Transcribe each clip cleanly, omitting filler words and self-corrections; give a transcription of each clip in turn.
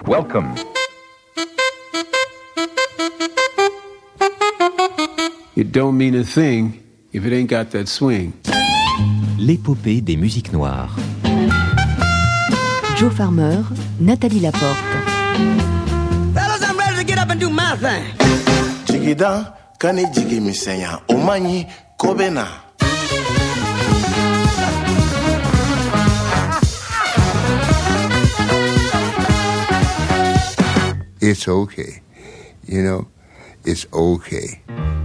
Welcome. It don't mean a thing if it ain't got that swing. L'épopée des musiques noires. Joe Farmer, Nathalie Laporte. Fellas, I'm ready to get up and do my thing. Jigida, kani jigi misenya, omanyi, kobena. It's okay. You know, it's okay.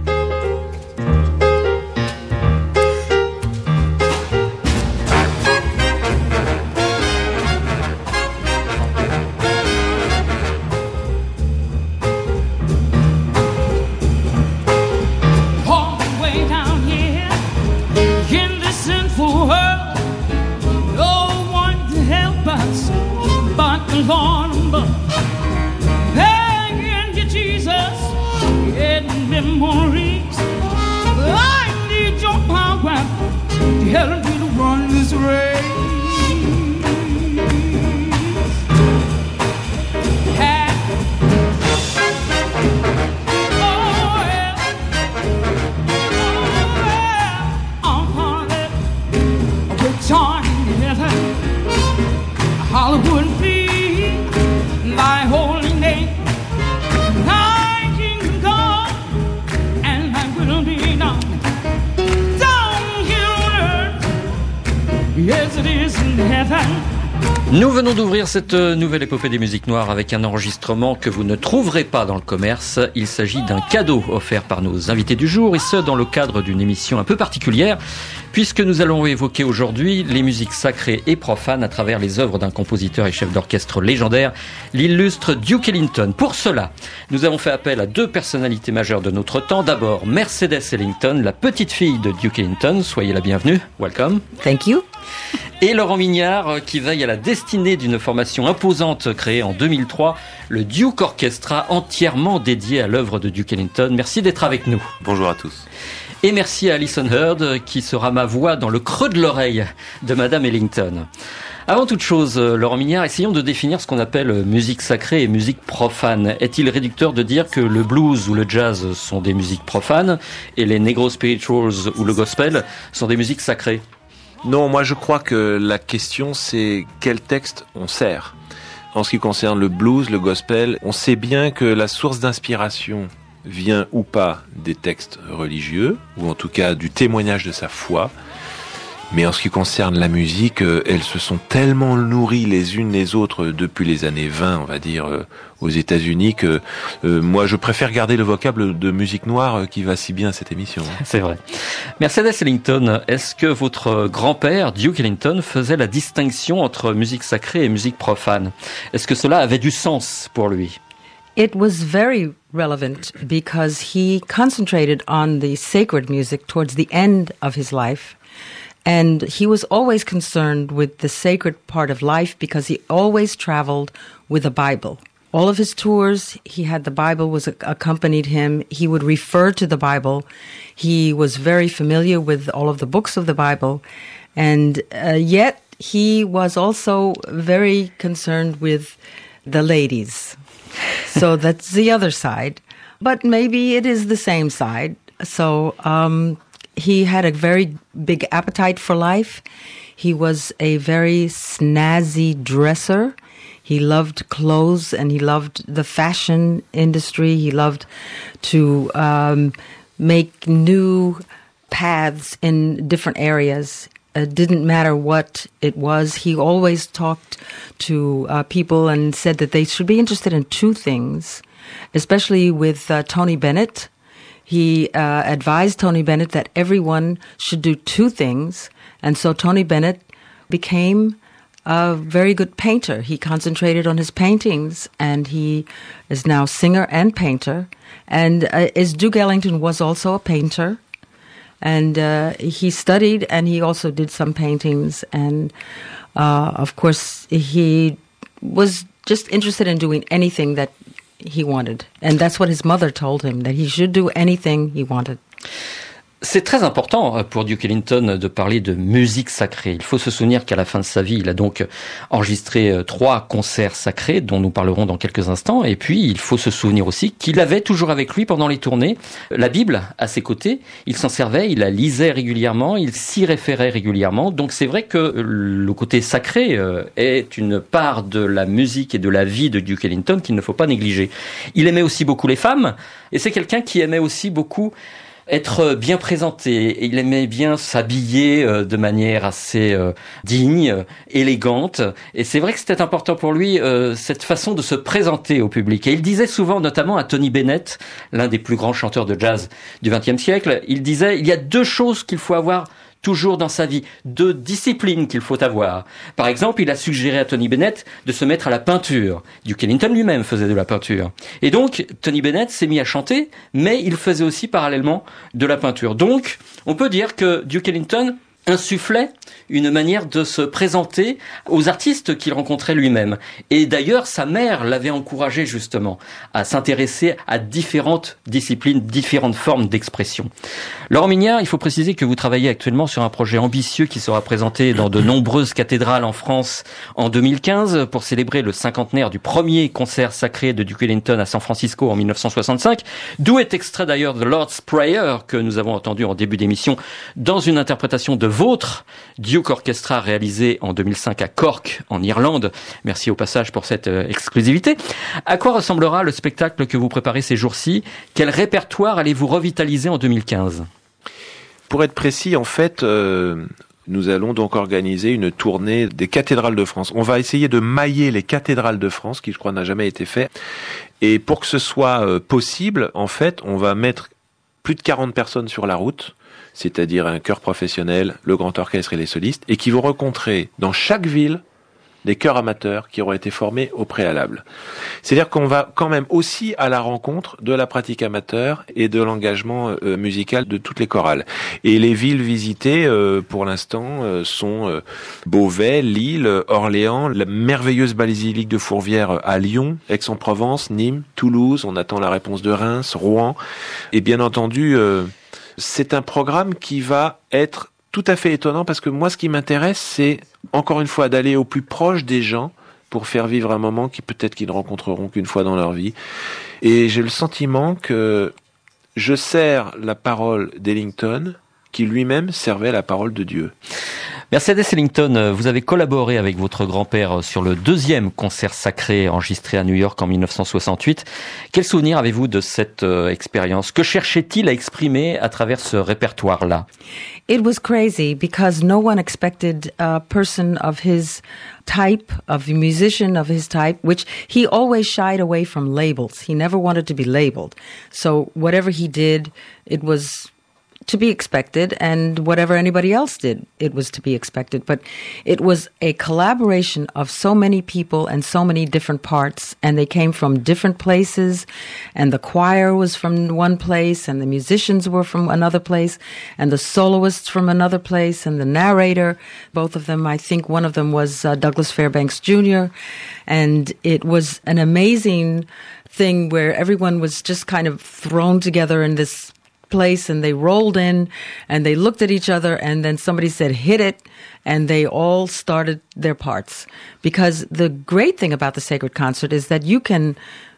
Nous venons d'ouvrir cette nouvelle épopée des musiques noires avec un enregistrement que vous ne trouverez pas dans le commerce. Il s'agit d'un cadeau offert par nos invités du jour, et ce dans le cadre d'une émission un peu particulière, puisque nous allons évoquer aujourd'hui les musiques sacrées et profanes à travers les œuvres d'un compositeur et chef d'orchestre légendaire, l'illustre Duke Ellington. Pour cela, nous avons fait appel à deux personnalités majeures de notre temps. D'abord, Mercedes Ellington, la petite fille de Duke Ellington. Soyez la bienvenue. Welcome. Thank you. Et Laurent Mignard, qui veille à la destinée d'une formation imposante créée en 2003, le Duke Orchestra, entièrement dédié à l'œuvre de Duke Ellington. Merci d'être avec nous. Bonjour à tous. Et merci à Alison Heard, qui sera ma voix dans le creux de l'oreille de Madame Ellington. Avant toute chose, Laurent Mignard, essayons de définir ce qu'on appelle musique sacrée et musique profane. Est-il réducteur de dire que le blues ou le jazz sont des musiques profanes et les negro spirituals ou le gospel sont des musiques sacrées ? Non, moi je crois que la question c'est quel texte on sert. En ce qui concerne le blues, le gospel, on sait bien que la source d'inspiration vient ou pas des textes religieux, ou en tout cas du témoignage de sa foi. Mais en ce qui concerne la musique, elles se sont tellement nourries les unes les autres depuis les années 20, on va dire, aux États-Unis, que moi je préfère garder le vocable de musique noire qui va si bien à cette émission. C'est vrai. Mercedes Ellington, est-ce que votre grand-père, Duke Ellington, faisait la distinction entre musique sacrée et musique profane ? Est-ce que cela avait du sens pour lui ? It was very relevant because he concentrated on the sacred music towards the end of his life. And he was always concerned with the sacred part of life because he always traveled with a Bible. All of his tours, he had the Bible was accompanied him. He would refer to the Bible. He was very familiar with all of the books of the Bible. And yet he was also very concerned with the ladies. So that's the other side. But maybe it is the same side. So he had a very big appetite for life. He was a very snazzy dresser. He loved clothes and he loved the fashion industry. He loved to make new paths in different areas. It didn't matter what it was. He always talked to people and said that they should be interested in two things, especially with Tony Bennett. He advised Tony Bennett that everyone should do two things. And so Tony Bennett became a very good painter. He concentrated on his paintings, and he is now singer and painter. And as Duke Ellington was also a painter. And he studied, and he also did some paintings. And, of course, he was just interested in doing anything that he wanted. And that's what his mother told him, that he should do anything he wanted. C'est très important pour Duke Ellington de parler de musique sacrée. Il faut se souvenir qu'à la fin de sa vie, il a donc enregistré 3 concerts sacrés dont nous parlerons dans quelques instants. Et puis, il faut se souvenir aussi qu'il avait toujours avec lui pendant les tournées la Bible à ses côtés. Il s'en servait, il la lisait régulièrement, il s'y référait régulièrement. Donc c'est vrai que le côté sacré est une part de la musique et de la vie de Duke Ellington qu'il ne faut pas négliger. Il aimait aussi beaucoup les femmes et c'est quelqu'un qui aimait aussi beaucoup être bien présenté. Il aimait bien s'habiller de manière assez digne, élégante. Et c'est vrai que c'était important pour lui, cette façon de se présenter au public. Et il disait souvent, notamment à Tony Bennett, l'un des plus grands chanteurs de jazz du XXe siècle, il disait, il y a 2 choses qu'il faut avoir toujours dans sa vie, 2 disciplines qu'il faut avoir. Par exemple, il a suggéré à Tony Bennett de se mettre à la peinture. Duke Ellington lui-même faisait de la peinture. Et donc, Tony Bennett s'est mis à chanter, mais il faisait aussi parallèlement de la peinture. Donc, on peut dire que Duke Ellington insufflait une manière de se présenter aux artistes qu'il rencontrait lui-même. Et d'ailleurs, sa mère l'avait encouragé justement à s'intéresser à différentes disciplines, différentes formes d'expression. Laurent Mignard, il faut préciser que vous travaillez actuellement sur un projet ambitieux qui sera présenté dans de nombreuses cathédrales en France en 2015 pour célébrer le 50aire du premier concert sacré de Duke Ellington à San Francisco en 1965, d'où est extrait d'ailleurs The Lord's Prayer que nous avons entendu en début d'émission dans une interprétation de votre Duke Orchestra réalisé en 2005 à Cork, en Irlande. Merci au passage pour cette exclusivité. À quoi ressemblera le spectacle que vous préparez ces jours-ci? Quel répertoire allez-vous revitaliser en 2015? Pour être précis, en fait, nous allons donc organiser une tournée des cathédrales de France. On va essayer de mailler les cathédrales de France, qui je crois n'a jamais été fait. Et pour que ce soit possible, en fait, on va mettre plus de 40 personnes sur la route, c'est-à-dire un chœur professionnel, le grand orchestre et les solistes, et qui vont rencontrer dans chaque ville des chœurs amateurs qui auront été formés au préalable. C'est-à-dire qu'on va quand même aussi à la rencontre de la pratique amateur et de l'engagement musical de toutes les chorales. Et les villes visitées, pour l'instant, sont Beauvais, Lille, Orléans, la merveilleuse basilique de Fourvière à Lyon, Aix-en-Provence, Nîmes, Toulouse, on attend la réponse de Reims, Rouen, et bien entendu... c'est un programme qui va être tout à fait étonnant parce que moi, ce qui m'intéresse, c'est encore une fois d'aller au plus proche des gens pour faire vivre un moment qui peut-être qu'ils ne rencontreront qu'une fois dans leur vie. Et j'ai le sentiment que je sers la parole d'Ellington qui lui-même servait la parole de Dieu. Mercedes Ellington, vous avez collaboré avec votre grand-père sur le 2e concert sacré enregistré à New York en 1968. Quel souvenir avez-vous de cette expérience? Que cherchait-il à exprimer à travers ce répertoire-là? It was crazy because no one expected a person of his type, of a musician of his type, which he always shied away from labels. He never wanted to be labeled. So whatever he did, it was to be expected, and whatever anybody else did, it was to be expected. But it was a collaboration of so many people and so many different parts, and they came from different places, and the choir was from one place, and the musicians were from another place, and the soloists from another place, and the narrator, both of them, I think one of them was Douglas Fairbanks Jr., and it was an amazing thing where everyone was just kind of thrown together in this place, and they rolled in and they looked at each other, and then somebody said, hit it, and they all started their parts. Because the great thing about the sacred concert is that you can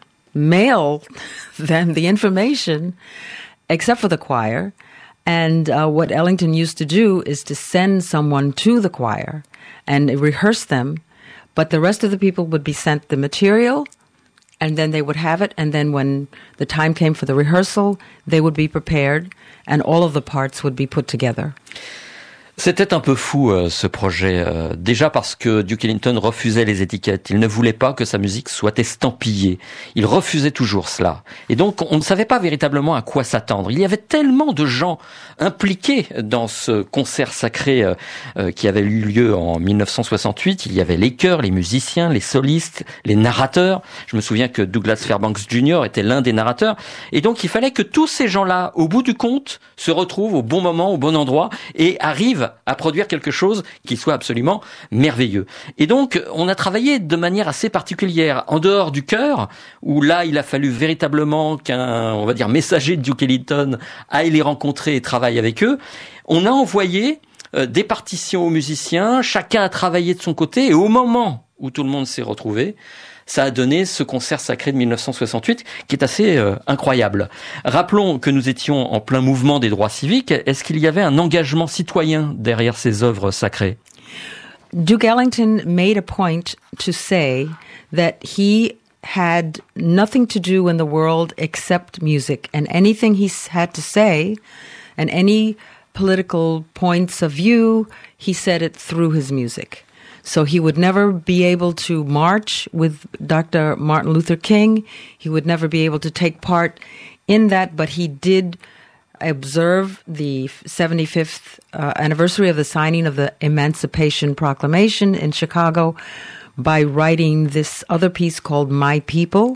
mail them the information, except for the choir. And what Ellington used to do is to send someone to the choir and rehearse them, but the rest of the people would be sent the material, and then they would have it, and then when the time came for the rehearsal, they would be prepared, and all of the parts would be put together. C'était un peu fou ce projet, déjà parce que Duke Ellington refusait les étiquettes. Il ne voulait pas que sa musique soit estampillée. Il refusait toujours cela. Et donc on ne savait pas véritablement à quoi s'attendre. Il y avait tellement de gens impliqués dans ce concert sacré qui avait eu lieu en 1968. Il y avait les chœurs, les musiciens, les solistes, les narrateurs. Je me souviens que Douglas Fairbanks Jr. était l'un des narrateurs. Et donc il fallait que tous ces gens-là, au bout du compte, se retrouvent au bon moment, au bon endroit et arrivent arrive à produire quelque chose qui soit absolument merveilleux. Et donc, on a travaillé de manière assez particulière, en dehors du chœur, où là, il a fallu véritablement qu'un, on va dire, messager de Duke Ellington aille les rencontrer et travaille avec eux. On a envoyé des partitions aux musiciens, chacun a travaillé de son côté, et au moment où tout le monde s'est retrouvé, ça a donné ce concert sacré de 1968 qui est assez incroyable. Rappelons que nous étions en plein mouvement des droits civiques. Est-ce qu'il y avait un engagement citoyen derrière ces œuvres sacrées? Duke Ellington made a point to say that he had nothing to do in the world except music, and anything he had to say and any political points of view, he said it through his music. So he would never be able to march with Dr. Martin Luther King. He would never be able to take part in that, but he did observe the 75th anniversary of the signing of the Emancipation Proclamation in Chicago by writing this other piece called My People.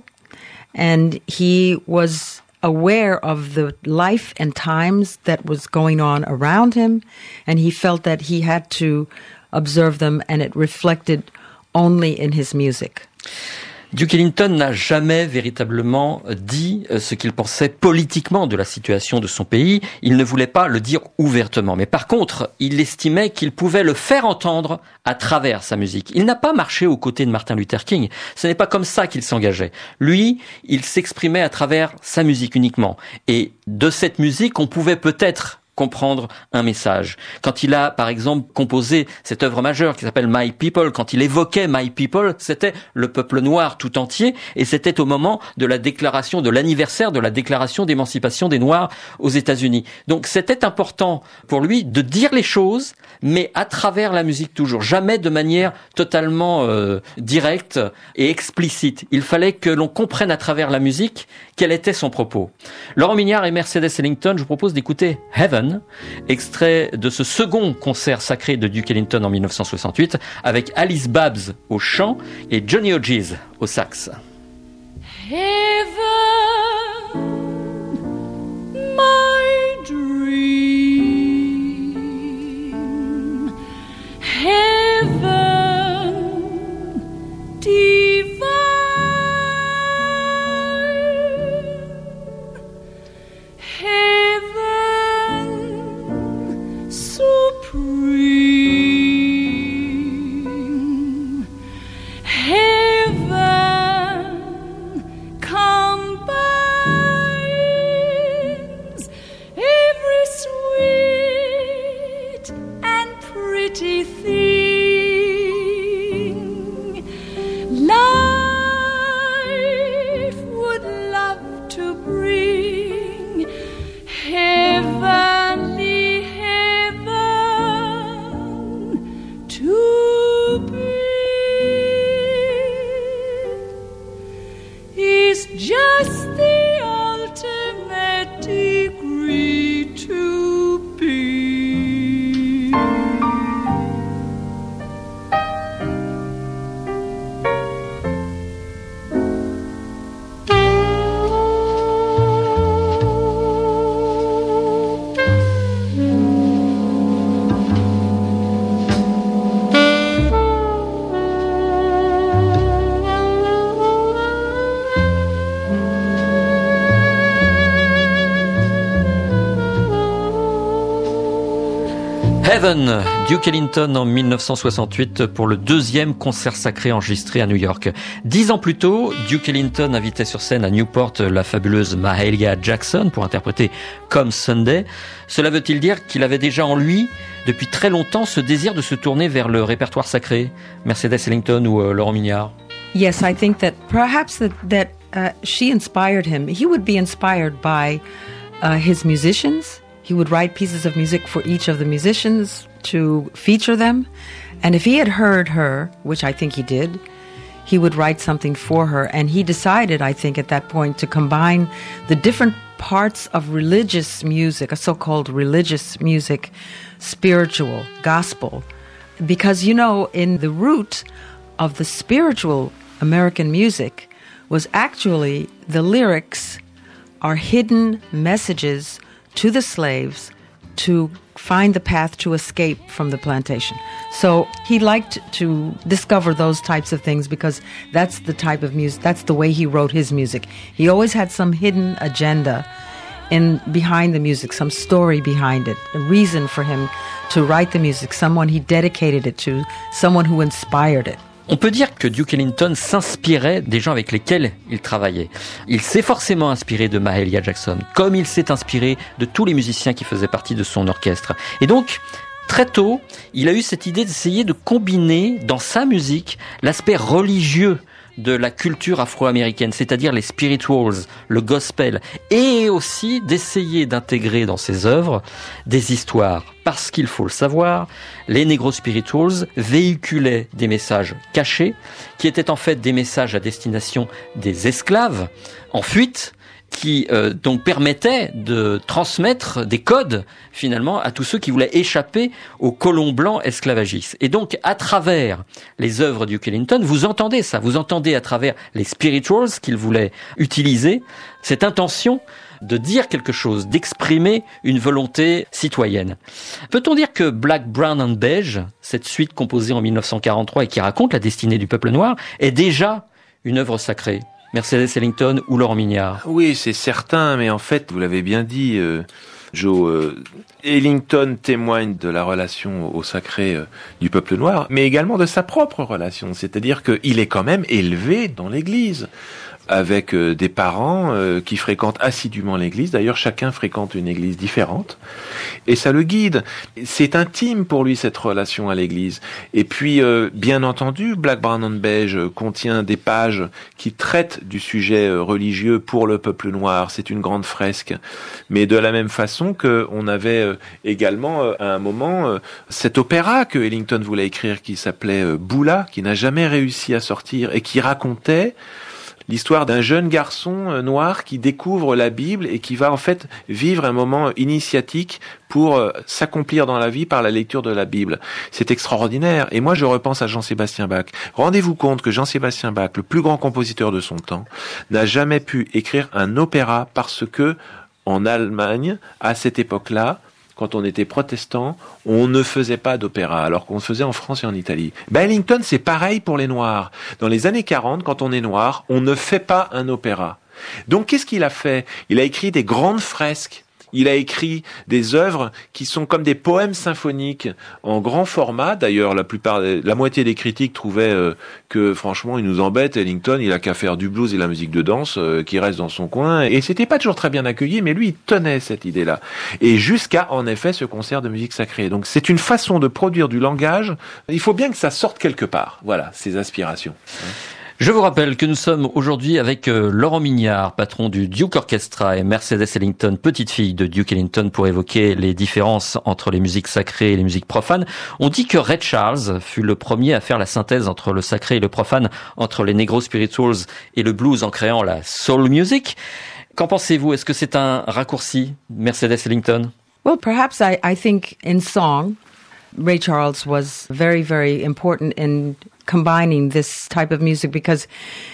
And he was aware of the life and times that was going on around him, and he felt that he had to observe them, and it reflected only in his music. Duke Ellington n'a jamais véritablement dit ce qu'il pensait politiquement de la situation de son pays. Il ne voulait pas le dire ouvertement. Mais par contre, il estimait qu'il pouvait le faire entendre à travers sa musique. Il n'a pas marché aux côtés de Martin Luther King. Ce n'est pas comme ça qu'il s'engageait. Lui, il s'exprimait à travers sa musique uniquement. Et de cette musique, on pouvait peut-être comprendre un message. Quand il a, par exemple, composé cette œuvre majeure qui s'appelle My People, quand il évoquait My People, c'était le peuple noir tout entier, et c'était au moment de la déclaration, de l'anniversaire de la déclaration d'émancipation des Noirs aux États-Unis. Donc c'était important pour lui de dire les choses, mais à travers la musique toujours, jamais de manière totalement directe et explicite. Il fallait que l'on comprenne à travers la musique quel était son propos. Laurent Mignard et Mercedes Ellington, je vous propose d'écouter Heaven, extrait de ce second concert sacré de Duke Ellington en 1968, avec Alice Babs au chant et Johnny Hodges au sax. Heaven, my dream. Heaven, divine. Heaven, supreme. Heaven combines every sweet and pretty thing life would love to bring. Heavenly heaven to be is just the ultimate degree to be. Heaven, Duke Ellington en 1968 pour le deuxième concert sacré enregistré à New York. 10 ans plus tôt, Duke Ellington invitait sur scène à Newport la fabuleuse Mahalia Jackson pour interpréter Come Sunday. Cela veut-il dire qu'il avait déjà en lui, depuis très longtemps, ce désir de se tourner vers le répertoire sacré? Mercedes Ellington ou Laurent Mignard? Yes, I think that perhaps that she inspired him. He would be inspired by his musicians. He would write pieces of music for each of the musicians to feature them. And if he had heard her, which I think he did, he would write something for her. And he decided, I think, at that point to combine the different parts of religious music, a so-called religious music, spiritual, gospel. Because, you know, in the root of the spiritual American music was actually the lyrics are hidden messages to the slaves to find the path to escape from the plantation. So he liked to discover those types of things because that's the type of music, that's the way he wrote his music. He always had some hidden agenda behind the music, some story behind it, a reason for him to write the music, someone he dedicated it to, someone who inspired it. On peut dire que Duke Ellington s'inspirait des gens avec lesquels il travaillait. Il s'est forcément inspiré de Mahalia Jackson, comme il s'est inspiré de tous les musiciens qui faisaient partie de son orchestre. Et donc, très tôt, il a eu cette idée d'essayer de combiner dans sa musique l'aspect religieux de la culture afro-américaine, c'est-à-dire les spirituals, le gospel, et aussi d'essayer d'intégrer dans ses œuvres des histoires. Parce qu'il faut le savoir, les Negro Spirituals véhiculaient des messages cachés, qui étaient en fait des messages à destination des esclaves en fuite, qui donc permettait de transmettre des codes finalement à tous ceux qui voulaient échapper aux colons blancs esclavagistes. Et donc à travers les œuvres de Duke Ellington, vous entendez ça, vous entendez à travers les spirituals qu'il voulait utiliser cette intention de dire quelque chose, d'exprimer une volonté citoyenne. Peut-on dire que Black, Brown and Beige, cette suite composée en 1943 et qui raconte la destinée du peuple noir, est déjà une œuvre sacrée? Mercedes Ellington ou Laurent Mignard? Oui, c'est certain, mais en fait, vous l'avez bien dit, Joe, Ellington témoigne de la relation au sacré du peuple noir, mais également de sa propre relation, c'est-à-dire qu'il est quand même élevé dans l'église, avec des parents qui fréquentent assidûment l'église. D'ailleurs, chacun fréquente une église différente, et ça le guide. C'est intime pour lui, cette relation à l'église. Et puis, bien entendu, Black, Brown and Beige contient des pages qui traitent du sujet religieux pour le peuple noir. C'est une grande fresque. Mais de la même façon que on avait également, à un moment, cet opéra que Ellington voulait écrire qui s'appelait Bula, qui n'a jamais réussi à sortir, et qui racontait l'histoire d'un jeune garçon noir qui découvre la Bible et qui va en fait vivre un moment initiatique pour s'accomplir dans la vie par la lecture de la Bible. C'est extraordinaire. Et moi, je repense à Jean-Sébastien Bach. Rendez-vous compte que Jean-Sébastien Bach, le plus grand compositeur de son temps, n'a jamais pu écrire un opéra parce que, en Allemagne, à cette époque-là, quand on était protestant, on ne faisait pas d'opéra, alors qu'on le faisait en France et en Italie. Ellington, c'est pareil pour les Noirs. Dans les années 40, quand on est noir, on ne fait pas un opéra. Donc, qu'est-ce qu'il a fait? Il a écrit des grandes fresques. Il a écrit des œuvres qui sont comme des poèmes symphoniques en grand format. D'ailleurs, la moitié des critiques trouvaient que franchement, il nous embête, Ellington, il a qu'à faire du blues et la musique de danse, qui reste dans son coin. Et c'était pas toujours très bien accueilli, mais lui, il tenait cette idée-là. Et jusqu'à, en effet, ce concert de musique sacrée. Donc, c'est une façon de produire du langage. Il faut bien que ça sorte quelque part. Voilà, ses aspirations. Je vous rappelle que nous sommes aujourd'hui avec Laurent Mignard, patron du Duke Orchestra, et Mercedes Ellington, petite fille de Duke Ellington, pour évoquer les différences entre les musiques sacrées et les musiques profanes. On dit que Ray Charles fut le premier à faire la synthèse entre le sacré et le profane, entre les Negro Spirituals et le blues, en créant la soul music. Qu'en pensez-vous? Est-ce que c'est un raccourci, Mercedes Ellington? Well, perhaps I think in song, Ray Charles was very, very important in combining this type of music because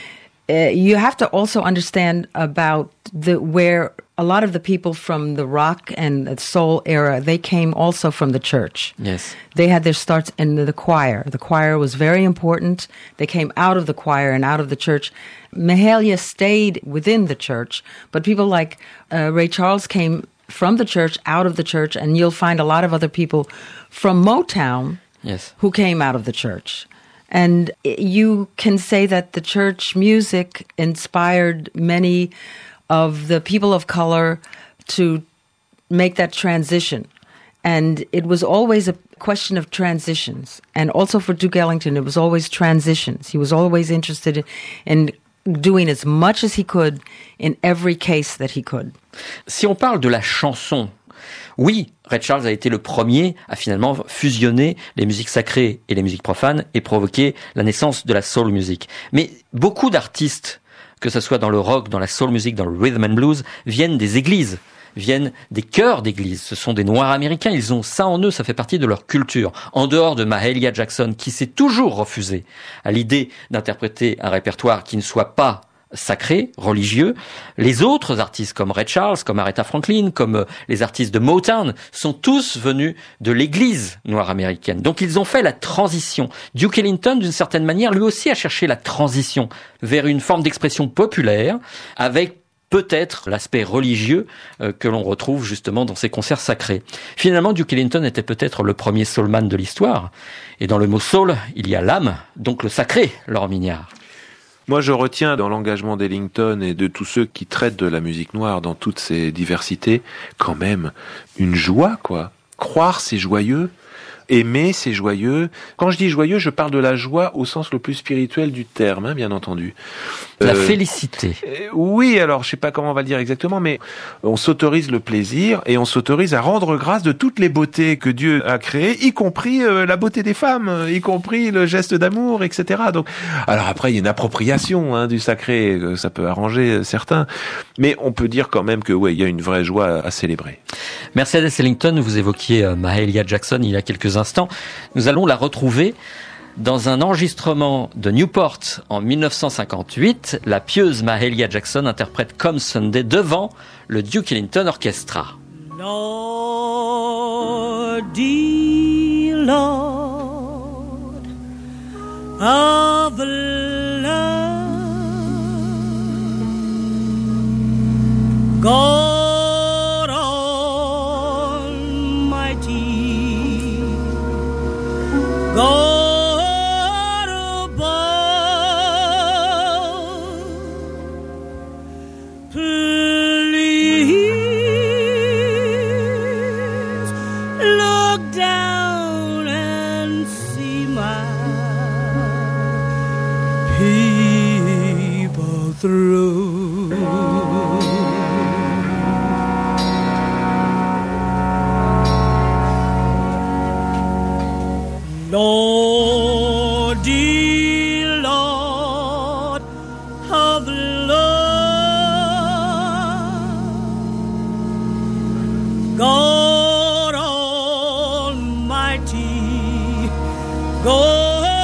you have to also understand about where a lot of the people from the rock and the soul era, they came also from the church. Yes. They had their starts in the choir. The choir was very important. They came out of the choir and out of the church. Mahalia stayed within the church, but people like Ray Charles came from the church, out of the church, and you'll find a lot of other people from Motown who came out of the church. And you can say that the church music inspired many of the people of color to make that transition. And it was always a question of transitions. And also for Duke Ellington, it was always transitions. He was always interested in doing as much as he could in every case that he could. Si on parle de la chanson, oui, Ray Charles a été le premier à finalement fusionner les musiques sacrées et les musiques profanes et provoquer la naissance de la soul music. Mais beaucoup d'artistes, que ce soit dans le rock, dans la soul music, dans le rhythm and blues, viennent des églises, viennent des chœurs d'église. Ce sont des Noirs américains, ils ont ça en eux, ça fait partie de leur culture. En dehors de Mahalia Jackson, qui s'est toujours refusée à l'idée d'interpréter un répertoire qui ne soit pas sacré, religieux. Les autres artistes comme Ray Charles, comme Aretha Franklin, comme les artistes de Motown sont tous venus de l'église noire américaine. Donc ils ont fait la transition. Duke Ellington, d'une certaine manière, lui aussi a cherché la transition vers une forme d'expression populaire avec peut-être l'aspect religieux que l'on retrouve justement dans ces concerts sacrés. Finalement, Duke Ellington était peut-être le premier soulman de l'histoire. Et dans le mot soul, il y a l'âme, donc le sacré, Laurent Mignard. Moi, je retiens dans l'engagement d'Ellington et de tous ceux qui traitent de la musique noire dans toutes ses diversités, quand même, une joie, quoi. Croire, c'est joyeux. Aimer, c'est joyeux. Quand je dis joyeux, je parle de la joie au sens le plus spirituel du terme, hein, bien entendu. La félicité. Oui, alors je sais pas comment on va le dire exactement, mais on s'autorise le plaisir et on s'autorise à rendre grâce de toutes les beautés que Dieu a créées, y compris la beauté des femmes, y compris le geste d'amour, etc. Donc, alors après, il y a une appropriation du sacré, ça peut arranger certains, mais on peut dire quand même que ouais, il y a une vraie joie à célébrer. Mercedes Ellington, vous évoquiez Mahalia Jackson il y a quelques instants. Nous allons la retrouver dans un enregistrement de Newport en 1958. La pieuse Mahalia Jackson interprète Come Sunday devant le Duke Ellington Orchestra. Lordy, Lord of love, God Almighty, God through. Lordy, Lord of love, God Almighty, God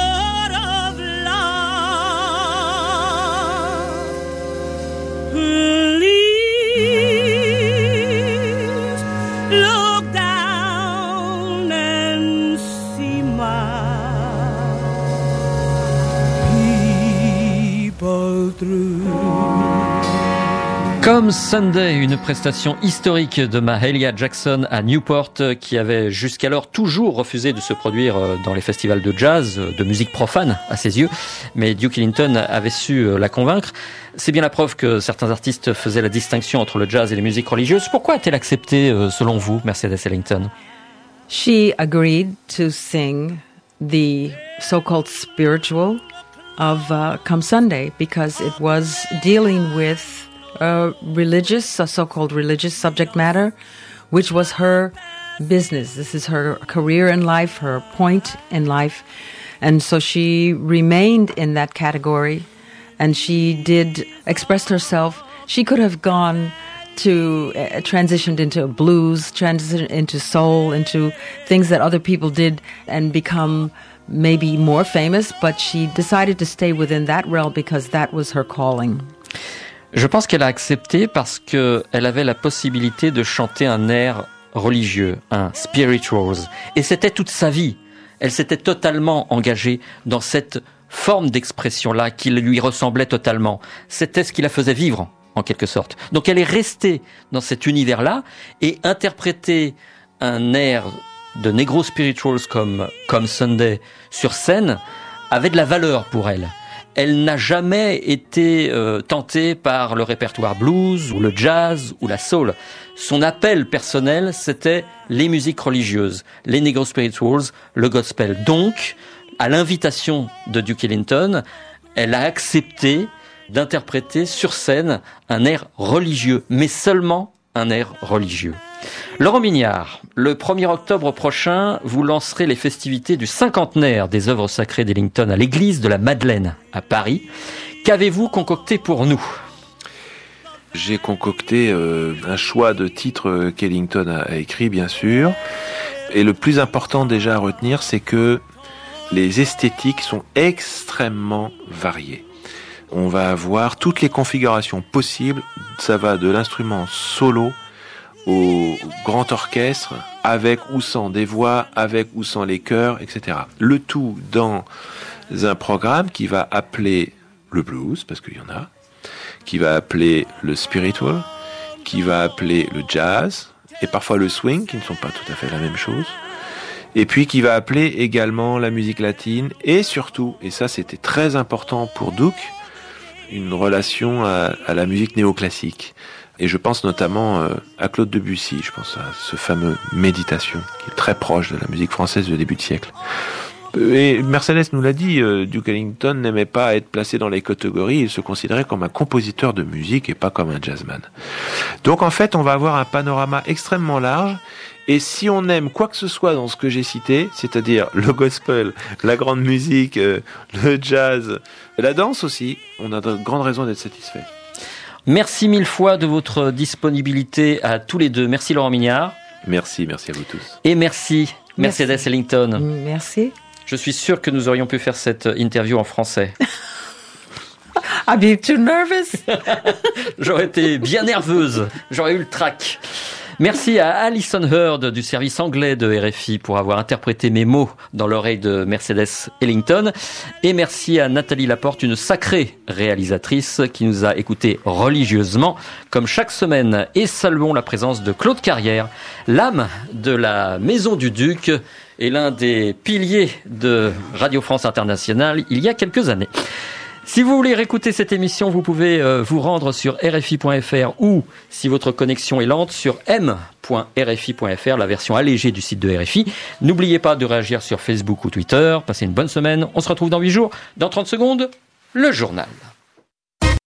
Come Sunday, une prestation historique de Mahalia Jackson à Newport qui avait jusqu'alors toujours refusé de se produire dans les festivals de jazz, de musique profane à ses yeux, mais Duke Ellington avait su la convaincre. C'est bien la preuve que certains artistes faisaient la distinction entre le jazz et les musiques religieuses. Pourquoi a-t-elle accepté, selon vous, Mercedes Ellington? She agreed to sing the so-called spiritual of Come Sunday because it was dealing with a so-called religious subject matter, which was her business. This is her career in life, her point in life. And so she remained in that category and she did express herself. She could have gone to transitioned into blues, transitioned into soul, into things that other people did and become maybe more famous, but she decided to stay within that realm because that was her calling. Je pense qu'elle a accepté parce que elle avait la possibilité de chanter un air religieux, un spirituals. Et c'était toute sa vie. Elle s'était totalement engagée dans cette forme d'expression-là qui lui ressemblait totalement. C'était ce qui la faisait vivre, en quelque sorte. Donc elle est restée dans cet univers-là et interpréter un air de Negro Spirituals comme Sunday sur scène avait de la valeur pour elle. Elle n'a jamais été tentée par le répertoire blues ou le jazz ou la soul. Son appel personnel, c'était les musiques religieuses, les Negro Spirituals, le gospel. Donc, à l'invitation de Duke Ellington, elle a accepté d'interpréter sur scène un air religieux, mais seulement un air religieux. Laurent Mignard, le 1er octobre prochain, vous lancerez les festivités du cinquantenaire des œuvres sacrées d'Ellington à l'église de la Madeleine à Paris. Qu'avez-vous concocté pour nous ? J'ai concocté un choix de titres qu'Ellington a écrit, bien sûr. Et le plus important déjà à retenir, c'est que les esthétiques sont extrêmement variées. On va avoir toutes les configurations possibles. Ça va de l'instrument solo au grand orchestre, avec ou sans des voix, avec ou sans les chœurs, etc. Le tout dans un programme qui va appeler le blues, parce qu'il y en a, qui va appeler le spiritual, qui va appeler le jazz, et parfois le swing, qui ne sont pas tout à fait la même chose, et puis qui va appeler également la musique latine, et surtout, et ça c'était très important pour Duke, une relation à la musique néoclassique. Et je pense notamment à Claude Debussy, je pense à ce fameux Méditation, qui est très proche de la musique française du début de siècle. Et Mercedes nous l'a dit, Duke Ellington n'aimait pas être placé dans les catégories, il se considérait comme un compositeur de musique et pas comme un jazzman. Donc en fait, on va avoir un panorama extrêmement large, et si on aime quoi que ce soit dans ce que j'ai cité, c'est-à-dire le gospel, la grande musique, le jazz, la danse aussi, on a de grandes raisons d'être satisfait. Merci mille fois de votre disponibilité à tous les deux. Merci Laurent Mignard. Merci à vous tous. Et merci Mercedes Ellington. Merci. Je suis sûr que nous aurions pu faire cette interview en français. I'd be too nervous. J'aurais été bien nerveuse. J'aurais eu le trac. Merci à Alison Heard du service anglais de RFI pour avoir interprété mes mots dans l'oreille de Mercedes Ellington. Et merci à Nathalie Laporte, une sacrée réalisatrice qui nous a écoutés religieusement, comme chaque semaine. Et saluons la présence de Claude Carrière, l'âme de la Maison du Duc et l'un des piliers de Radio France Internationale il y a quelques années. Si vous voulez réécouter cette émission, vous pouvez vous rendre sur rfi.fr ou, si votre connexion est lente, sur m.rfi.fr, la version allégée du site de RFI. N'oubliez pas de réagir sur Facebook ou Twitter. Passez une bonne semaine. On se retrouve dans 8 jours. Dans 30 secondes, le journal.